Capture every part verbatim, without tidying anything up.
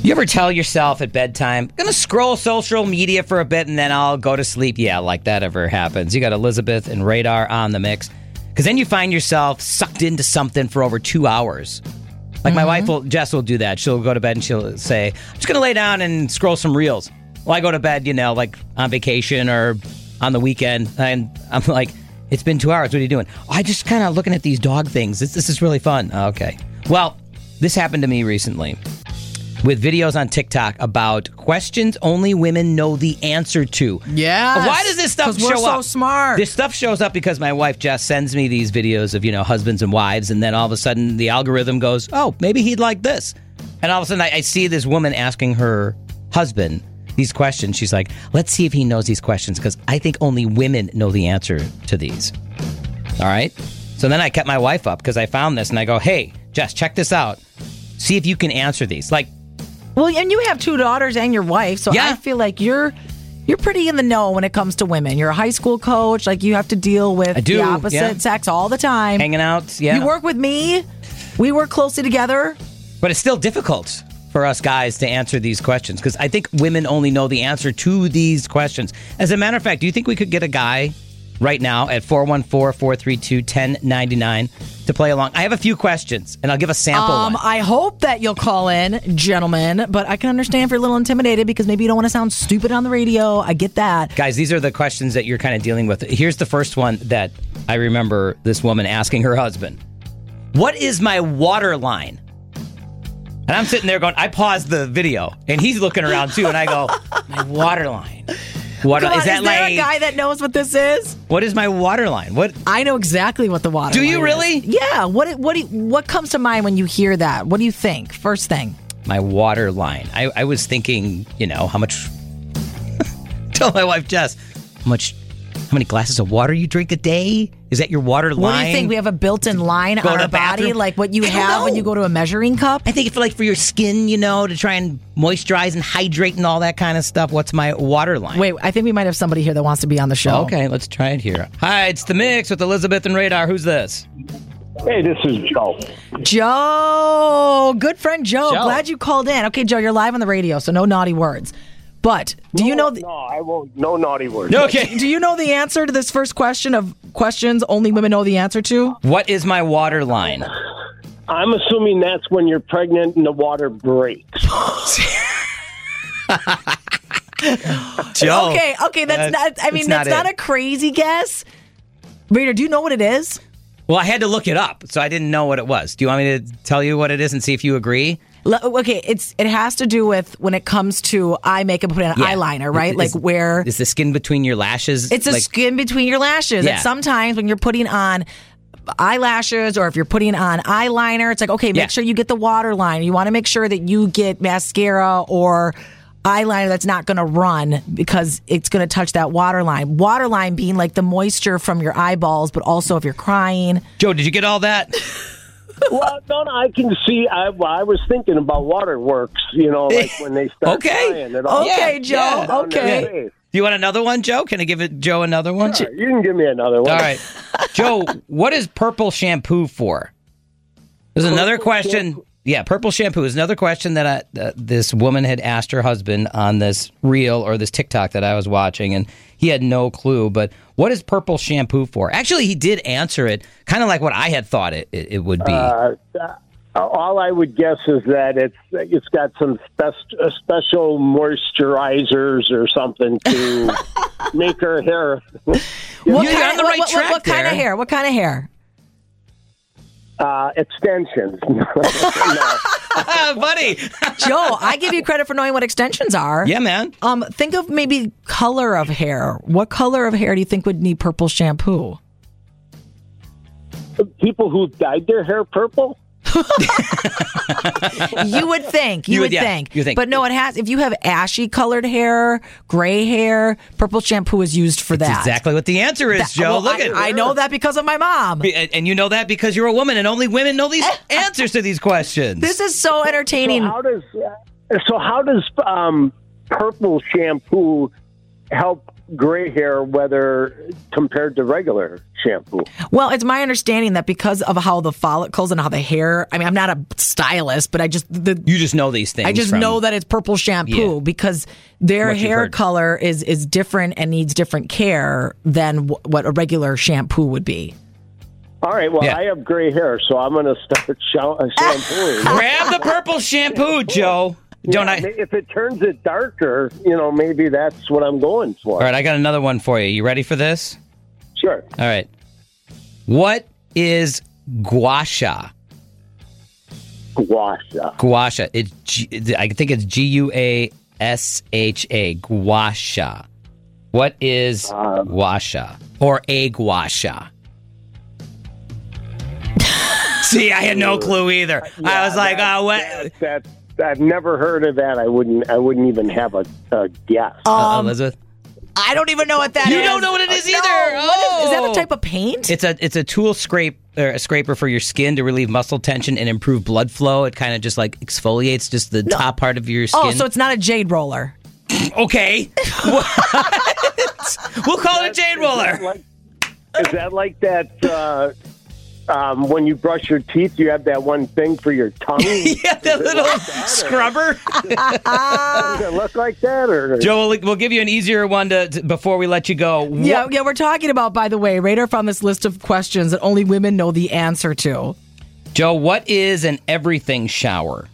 You ever tell yourself at bedtime, gonna scroll social media for a bit and then I'll go to sleep? Yeah, like that ever happens. You got Elizabeth and Radar on the mix. Because then you find yourself sucked into something for over two hours. Like mm-hmm. my wife, will, Jess, will do that. She'll go to bed and she'll say, I'm just gonna lay down and scroll some reels. Well, I go to bed, you know, like on vacation or on the weekend. And I'm like, it's been two hours. What are you doing? Oh, I just kind of looking at these dog things. This, this is really fun. Okay. Well, this happened to me recently. With videos on TikTok about questions only women know the answer to. Yeah. Why does this stuff show up? up? We're so smart. This stuff shows up because my wife Jess sends me these videos of, you know, husbands and wives, and then all of a sudden the algorithm goes, oh, maybe he'd like this. And all of a sudden I, I see this woman asking her husband these questions. She's like, let's see if he knows these questions because I think only women know the answer to these. All right? So then I kept my wife up because I found this and I go, hey, Jess, check this out. See if you can answer these. Like, well, and you have two daughters and your wife, so yeah. I feel like you're you're pretty in the know when it comes to women. You're a high school coach, like you have to deal with I do, the opposite yeah. sex all the time. Hanging out, yeah. You work with me. We work closely together. But it's still difficult for us guys to answer these questions because I think women only know the answer to these questions. As a matter of fact, do you think we could get a guy right now at four one four, four three two, one zero nine nine to play along? I have a few questions, and I'll give a sample um, one. I hope that you'll call in, gentlemen, but I can understand if you're a little intimidated because maybe you don't want to sound stupid on the radio. I get that. Guys, these are the questions that you're kind of dealing with. Here's the first one that I remember this woman asking her husband. What is my water line? And I'm sitting there going, I paused the video, and he's looking around too, and I go, my water line. Water, God, is that is there like a guy that knows what this is? What is my water line? What I know exactly what the water Do line you really? is. Yeah. What what do you, what comes to mind when you hear that? What do you think? First thing. My water line. I, I was thinking, you know, how much tell my wife Jess, how much how many glasses of water you drink a day? Is that your water line? What do you think? We have a built-in line Go on to our the body, bathroom? like what you I don't have when know. you go to a measuring cup? I think for like for your skin, you know, to try and moisturize and hydrate and all that kind of stuff. What's my water line? Wait, I think we might have somebody here that wants to be on the show. Okay, let's try it here. Hi, it's The Mix with Elizabeth and Radar. Who's this? Hey, this is Joe. Joe, good friend Joe. Joe. Glad you called in. Okay, Joe, you're live on the radio, so no naughty words. But do no, you know? The, no, I won't. No naughty words. Okay. do you know the answer to this first question of questions only women know the answer to? What is my water line? I'm assuming that's when you're pregnant and the water breaks. Joe. Okay, okay, that's That- not. I mean, it's that's not not, it. a crazy guess. Raider, do you know what it is? Well, I had to look it up, so I didn't know what it was. Do you want me to tell you what it is and see if you agree? L- Okay, it's it has to do with when it comes to eye makeup, putting on Yeah. eyeliner, right? Is- like is- where Is the skin between your lashes? it's the like, skin between your lashes. Yeah. And sometimes when you're putting on eyelashes or if you're putting on eyeliner, it's like, okay, make Yeah. sure you get the water line. You want to make sure that you get mascara or eyeliner that's not going to run because it's going to touch that water line. Water line being like the moisture from your eyeballs, but also if you're crying. Joe, did you get all that? Well, no, no, I can see. I, well, I was thinking about waterworks. You know, like when they start Okay. crying. It all Okay, Yeah, Joe. yeah. down their Okay. face. Do you want another one, Joe? Can I give it Joe another one? Sure, you can give me another one. All right. Joe, what is purple shampoo for? There's another question. shampoo. Yeah, purple shampoo is another question that I, uh, this woman had asked her husband on this reel or this TikTok that I was watching, and he had no clue. But what is purple shampoo for? Actually, he did answer it kind of like what I had thought it, it, it would be. Uh, all I would guess is that it's it's got some spe- uh, special moisturizers or something to make her hair. What You're kind, on the what- right what, track what, what kind of there. hair? What kind of hair? Uh, extensions. No. Buddy. Joe, I give you credit for knowing what extensions are. Yeah, man. Um, think of maybe color of hair. What color of hair do you think would need purple shampoo? People who dyed their hair purple? You would think. You, You would- would yeah, think. you think. But no, it has. If you have ashy colored hair, gray hair, purple shampoo is used for that. Exactly what the answer is, That- Joe. well, Look I, at I know that because of my mom. And and you know that because you're a woman, and only women know these answers to these questions. This is so entertaining. So how does uh, so how does um, purple shampoo help gray hair, whether compared to regular shampoo? Well, it's my understanding that because of how the follicles and how the hair, I mean, I'm not a stylist, but I just, the, You just know these things. I just from, know that it's purple shampoo Yeah. because their What you've hair heard. color is, is different and needs different care than w- what a regular shampoo would be. All right, well, Yeah. I have gray hair, so I'm going to start sh- uh, shampooing. Grab the purple shampoo, Joe. Don't Yeah, I? If it turns it darker, you know, maybe that's what I'm going for. All right, I got another one for you. You ready for this? Sure. All right. What is gua sha? Gua sha. Gua sha. It's G- I think it's G U A S H A. Gua sha. What is Um, gua sha? Or a gua sha? See, I had no clue either. I was like, that- oh, what? That, that, I've never heard of that. I wouldn't. I wouldn't even have a, a guess. Uh, Elizabeth? I don't even know what that is. You don't know what it is No. either. What is, is that Oh. a type of paint? It's a it's a tool scrape or a scraper for your skin to relieve muscle tension and improve blood flow. It kind of just like exfoliates just the top part of your skin. Oh, so it's not a jade roller. Okay. What? We'll call it a jade roller. Like, is that like that? Uh, um, when you brush your teeth, you have that one thing for your tongue. Yeah, that little scrubber. Does it look like that, or Joe, we'll, we'll give you an easier one to, to before we let you go. Yeah, What- yeah, we're talking about, by the way, Radar found this list of questions that only women know the answer to. Joe, what is an everything shower?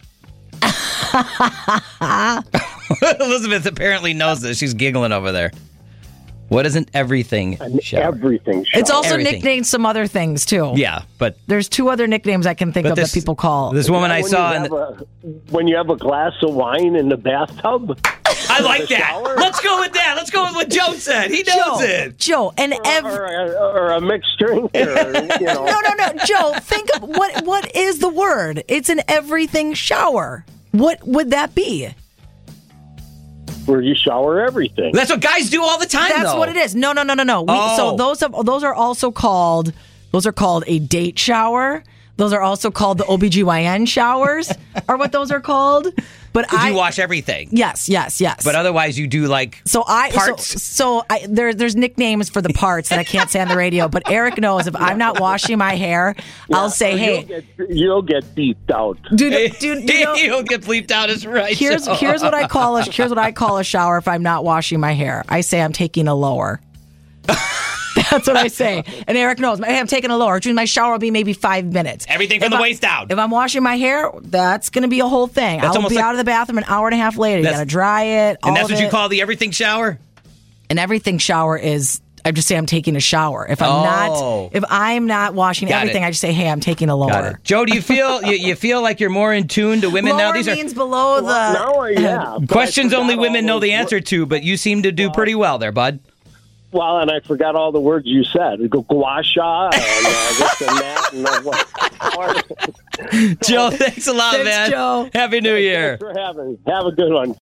Elizabeth apparently knows this. She's giggling over there. What is an everything an shower? everything? It's shower? also Everything. nicknamed some other things, too. Yeah, but There's two other nicknames I can think But of this- that people call. this woman I When saw you in have the, a, when you have a glass of wine in the bathtub. I like the that. shower? Let's go with that. Let's go with what Joe said. He knows Joe, it. Joe, and Or, every... a, or a mixed drink, or, you know. No, no, no, Joe, think of what what is the word? It's an everything shower. What would that be? where you shower everything. That's what guys do all the time, That's though. what it is. No, no, no, no, no. We, Oh. So those have, those are also called those are called a date shower. Those are also called the O B G Y N showers, are what those are called. But Did I you wash everything? yes, yes, yes. But otherwise, you do like So I parts. so, so I there there's nicknames for the parts that I can't say on the radio. But Eric knows if I'm not washing my hair, I'll say, You'll "Hey, get, you'll get beeped out. dude, dude, do you know, You'll get bleeped out. Is right. here's Joe. here's what I call a here's what I call a shower if I'm not washing my hair. I say I'm taking a lower. That's what I say. And Eric knows. Hey, I'm taking a lower. Which means my shower will be maybe five minutes. Everything from If the I- waist down. If I'm washing my hair, that's going to be a whole thing. That's I'll almost be like- out of the bathroom an hour and a half later. You That's- got to dry it. all and that's of what you it. call the everything shower. An everything shower is. I just say I'm taking a shower. If I'm Oh. not, if I'm not washing Got everything, it. I just say, hey, I'm taking a Got lower. it. Joe, do you feel you, you feel like you're more in tune to women now? Lower These are means below the. Now, yeah. but I questions only forgot women all know the those answer wor- to, but you seem to do pretty well there, bud. Well, and I forgot all the words you said. Go gua sha and uh, this and that. And uh, what. Joe, thanks a lot, Thanks, man. Joe. Happy New Year. Thanks for having. Have a good one.